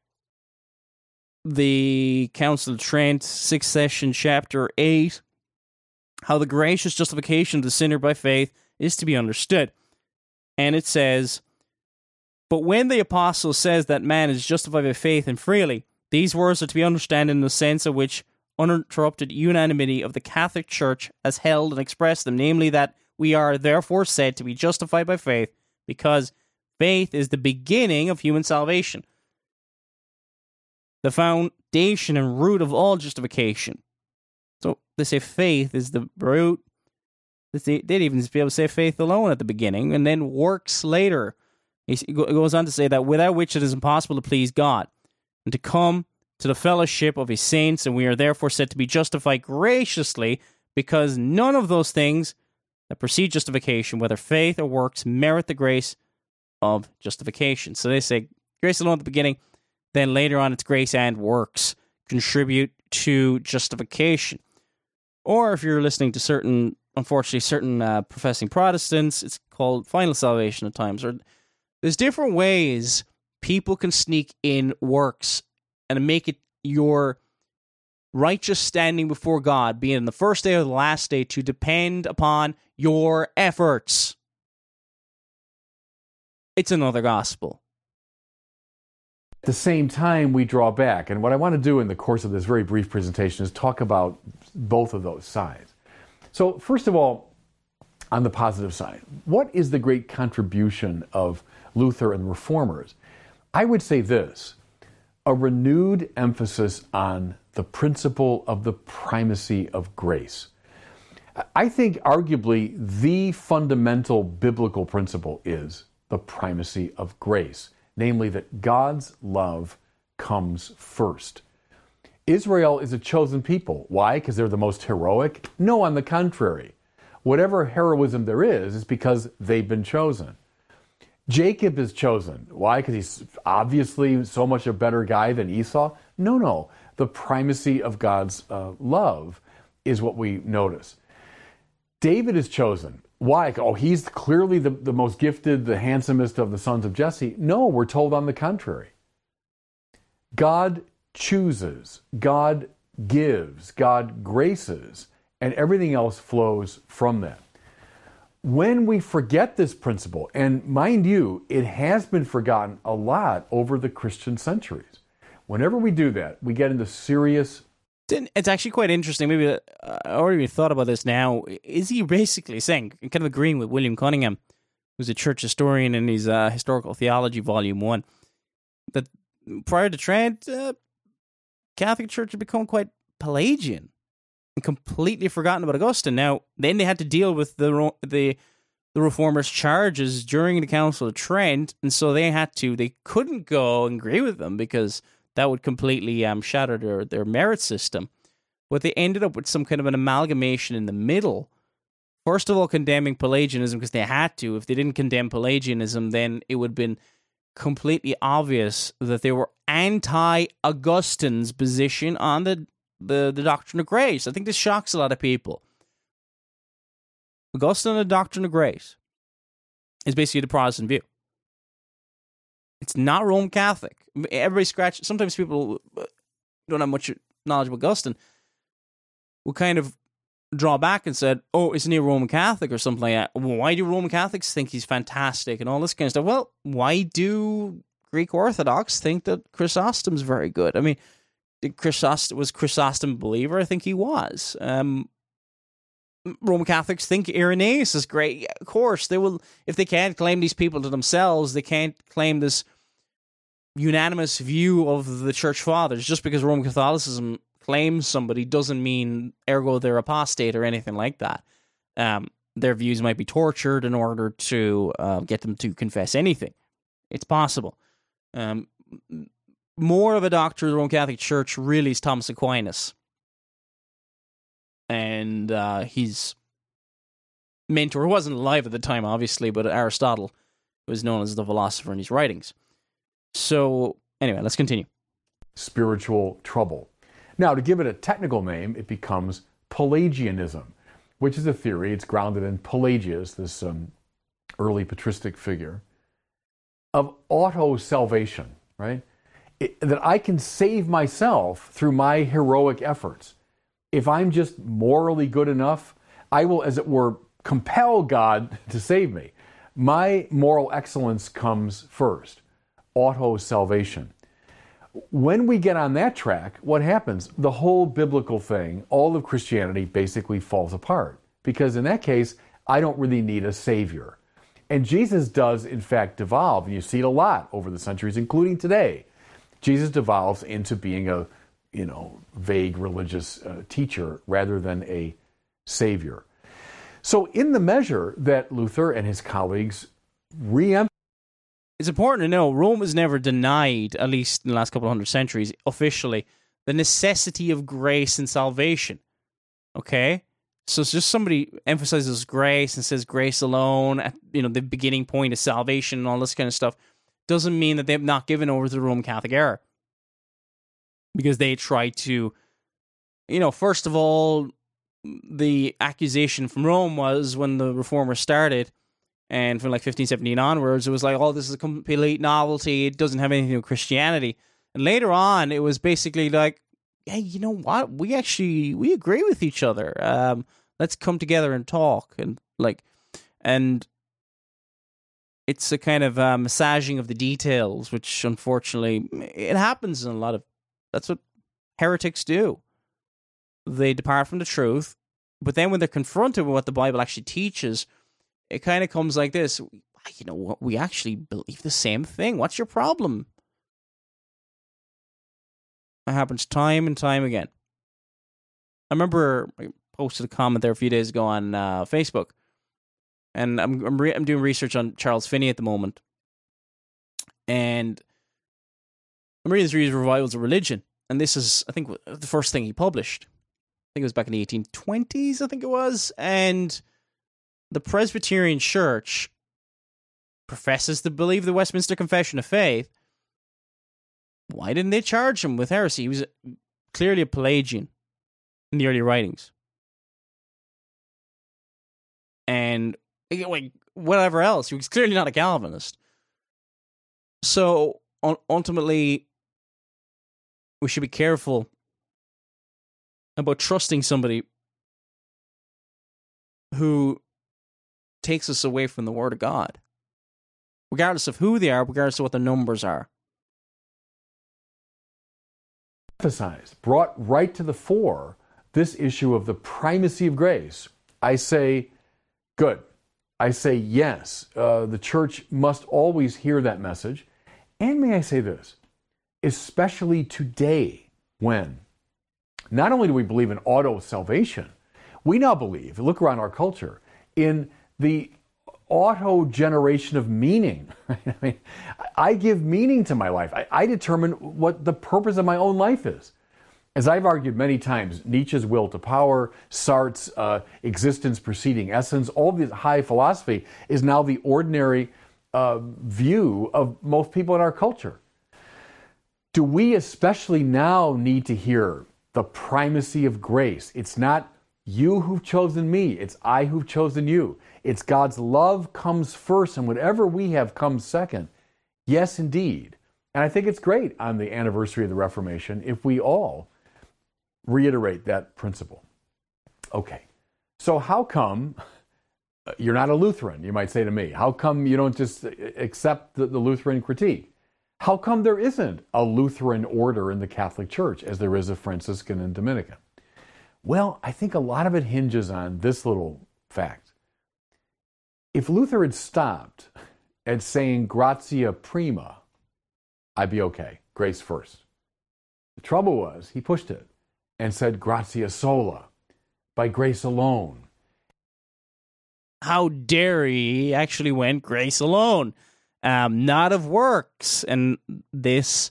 the Council of Trent, 6th session, chapter 8, how the gracious justification of the sinner by faith is to be understood. And it says, but when the apostle says that man is justified by faith and freely, these words are to be understood in the sense of which uninterrupted unanimity of the Catholic Church has held and expressed them, namely that we are therefore said to be justified by faith, because faith is the beginning of human salvation, the foundation and root of all justification. So they say faith is the root. They'd even be able to say faith alone at the beginning, and then works later. It goes on to say that without which it is impossible to please God, and to come to the fellowship of his saints, and we are therefore said to be justified graciously, because none of those things that precede justification, whether faith or works, merit the grace of justification. So they say grace alone at the beginning, then later on it's grace and works contribute to justification. Or if you're listening to certain professing Protestants, it's called final salvation at times. Or there's different ways people can sneak in works and make it your righteous standing before God, be it in the first day or the last day, to depend upon your efforts. It's another gospel. At the same time, we draw back. And what I want to do in the course of this very brief presentation is talk about both of those sides. So first of all, on the positive side. What is the great contribution of Luther and the Reformers? I would say this: a renewed emphasis on the principle of the primacy of grace. I think arguably the fundamental biblical principle is the primacy of grace, namely that God's love comes first. Israel is a chosen people. Why? Because they're the most heroic? No, on the contrary. Whatever heroism there is because they've been chosen. Jacob is chosen. Why? Because he's obviously so much a better guy than Esau? No. The primacy of God's love is what we notice. David is chosen. Why? Oh, he's clearly the most gifted, the handsomest of the sons of Jesse. No, we're told on the contrary. God chooses, God gives, God graces, and everything else flows from that. When we forget this principle, and mind you, it has been forgotten a lot over the Christian centuries. Whenever we do that, we get into serious... It's actually quite interesting. Maybe I already thought about this now. Is he basically saying, kind of agreeing with William Cunningham, who's a church historian in his Historical Theology, Volume 1, that prior to Trent, Catholic Church had become quite Pelagian and completely forgotten about Augustine. Now, then they had to deal with the Reformers' charges during the Council of Trent, and so they couldn't go and agree with them because that would completely shatter their merit system. But they ended up with some kind of an amalgamation in the middle. First of all, condemning Pelagianism because they had to. If they didn't condemn Pelagianism, then it would have been completely obvious that they were anti-Augustine's position on the doctrine of grace. I think this shocks a lot of people. Augustine and the doctrine of grace is basically the Protestant view. It's not Roman Catholic. Sometimes people don't have much knowledge of Augustine will kind of draw back and said, oh, isn't he a Roman Catholic or something like that? Why do Roman Catholics think he's fantastic and all this kind of stuff? Well, why do Greek Orthodox think that Chrysostom's very good? I mean, was Chrysostom a believer? I think he was. Roman Catholics think Irenaeus is great. Yeah, of course, they will. If they can't claim these people to themselves, they can't claim this unanimous view of the Church Fathers. Just because Roman Catholicism claims somebody doesn't mean ergo they're apostate or anything like that. Their views might be tortured in order to get them to confess anything. It's possible. More of a doctor of the Roman Catholic Church really is Thomas Aquinas. And his mentor, who wasn't alive at the time, obviously, but Aristotle was known as the philosopher in his writings. So, anyway, let's continue. Spiritual trouble. Now, to give it a technical name, it becomes Pelagianism, which is a theory. It's grounded in Pelagius, this early patristic figure, of auto-salvation, right? That I can save myself through my heroic efforts. If I'm just morally good enough, I will, as it were, compel God to save me. My moral excellence comes first. Auto-salvation. When we get on that track, what happens? The whole biblical thing, all of Christianity basically falls apart. Because in that case, I don't really need a savior. And Jesus does, in fact, devolve. And you see it a lot over the centuries, including today. Jesus devolves into being a vague religious teacher rather than a savior. So in the measure that Luther and his colleagues re-emphasize... It's important to know Rome has never denied, at least in the last couple of hundred centuries, officially, the necessity of grace and salvation. Okay? So it's just somebody emphasizes grace and says grace alone, at, the beginning point of salvation and all this kind of stuff, doesn't mean that they've not given over to the Roman Catholic error. Because they try to, first of all, the accusation from Rome was when the Reformers started, and from like 1517 onwards, it was like, oh, this is a complete novelty, it doesn't have anything to do with Christianity. And later on, it was basically like, hey, you know what? We agree with each other. Let's come together and talk. And it's a kind of massaging of the details, which unfortunately, it happens in a lot of... That's what heretics do. They depart from the truth, but then when they're confronted with what the Bible actually teaches, it kind of comes like this. You know what? We actually believe the same thing. What's your problem? It happens time and time again. I remember I posted a comment there a few days ago on Facebook, and I'm doing research on Charles Finney at the moment, and I'm reading through his Revivals of Religion, and this is, I think, the first thing he published. I think it was back in the 1820s, I think it was, and the Presbyterian Church professes to believe the Westminster Confession of Faith. Why didn't they charge him with heresy? He was clearly a Pelagian in the early writings. And like whatever else, he was clearly not a Calvinist. So ultimately, we should be careful about trusting somebody who takes us away from the Word of God, regardless of who they are, regardless of what the numbers are. Emphasized, brought right to the fore, this issue of the primacy of grace. I say, good. I say, yes. The church must always hear that message. And may I say this, especially today, when not only do we believe in auto-salvation, we now believe, look around our culture, in the auto-generation of meaning. I mean, I give meaning to my life. I determine what the purpose of my own life is. As I've argued many times, Nietzsche's will to power, Sartre's existence preceding essence, all this high philosophy is now the ordinary view of most people in our culture. Do we especially now need to hear the primacy of grace? It's not you who've chosen me, it's I who've chosen you. It's God's love comes first, and whatever we have comes second. Yes, indeed. And I think it's great on the anniversary of the Reformation if we all reiterate that principle. Okay, so how come you're not a Lutheran, you might say to me? How come you don't just accept the Lutheran critique? How come there isn't a Lutheran order in the Catholic Church as there is a Franciscan and Dominican? Well, I think a lot of it hinges on this little fact. If Luther had stopped at saying gratia prima, I'd be okay, grace first. The trouble was, he pushed it and said gratia sola, by grace alone. How dare he actually went grace alone, not of works. And this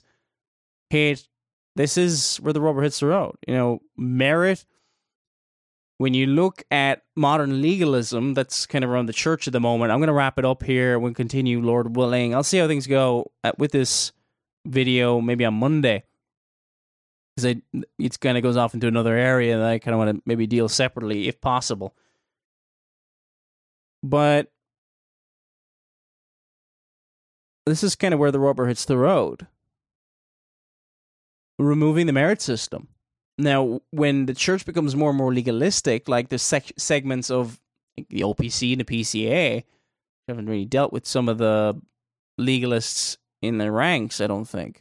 is where the rubber hits the road. You know, merit. When you look at modern legalism, that's kind of around the church at the moment. I'm going to wrap it up here. We'll continue, Lord willing. I'll see how things go with this video maybe on Monday, because it kind of goes off into another area that I kind of want to maybe deal separately if possible. But this is kind of where the rubber hits the road. Removing the merit system. Now, when the church becomes more and more legalistic, like the segments of the OPC and the PCA, haven't really dealt with some of the legalists in the ranks, I don't think.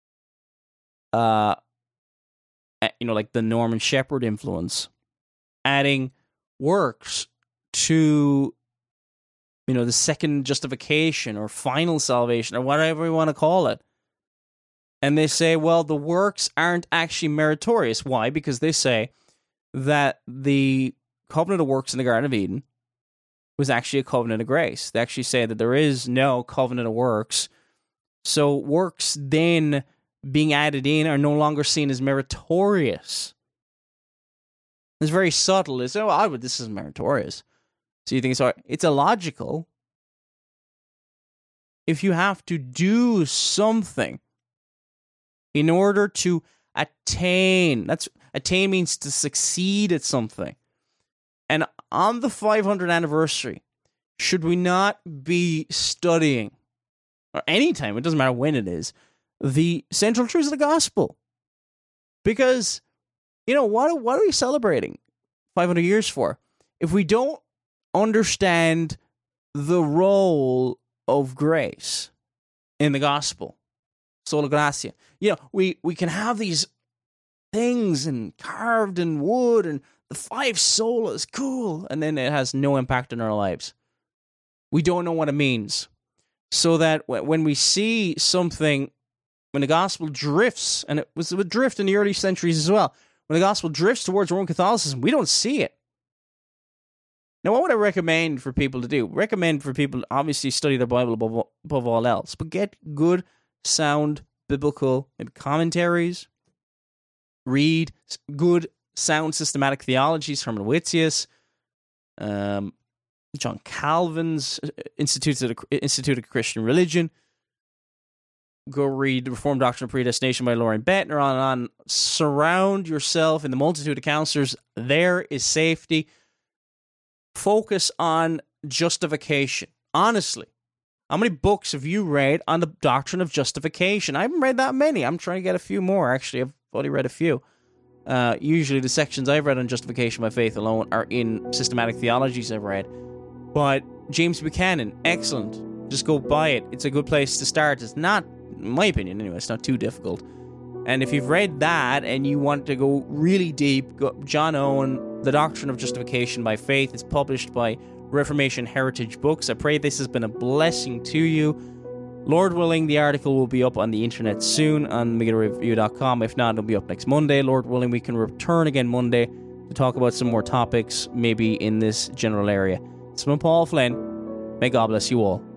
You know, like the Norman Shepherd influence, adding works to, you know, the second justification or final salvation or whatever you want to call it. And they say, well, the works aren't actually meritorious. Why? Because they say that the covenant of works in the Garden of Eden was actually a covenant of grace. They actually say that there is no covenant of works. So works then being added in are no longer seen as meritorious. It's very subtle. It's, oh, this isn't meritorious. So you think, so it's illogical. If you have to do something in order to attain, attain means to succeed at something. And on the 500th anniversary, should we not be studying, or anytime, it doesn't matter when it is, the central truths of the gospel? Because, you know, what are we celebrating 500 years for if we don't understand the role of grace in the gospel? Sola gratia. You know, we can have these things and carved in wood and the 5 solas, cool, and then it has no impact on our lives. We don't know what it means. So that when we see something, when the gospel drifts, and it was a drift in the early centuries as well, when the gospel drifts towards Roman Catholicism, we don't see it. Now, what would I recommend for people to do? Recommend for people to obviously study their Bible above all else, but get good, sound, biblical maybe commentaries. Read good, sound, systematic theologies, Herman Whittius, John Calvin's Institute of Christian Religion. Go read The Reformed Doctrine of Predestination by Loren Bettner, on and on. Surround yourself in the multitude of counselors. There is safety. Focus on justification. Honestly, how many books have you read on the doctrine of justification? I haven't read that many. I'm trying to get a few more, actually. I've only read a few. Usually the sections I've read on justification by faith alone are in systematic theologies I've read. But James Buchanan, excellent. Just go buy it. It's a good place to start. It's not, in my opinion anyway, it's not too difficult. And if you've read that and you want to go really deep, go John Owen, The Doctrine of Justification by Faith. It's published by Reformation Heritage Books. I pray this has been a blessing to you. Lord willing, the article will be up on the internet soon on MegadoReview.com. If not, it'll be up next Monday. Lord willing, we can return again Monday to talk about some more topics, maybe in this general area. It's been Paul Flynn. May God bless you all.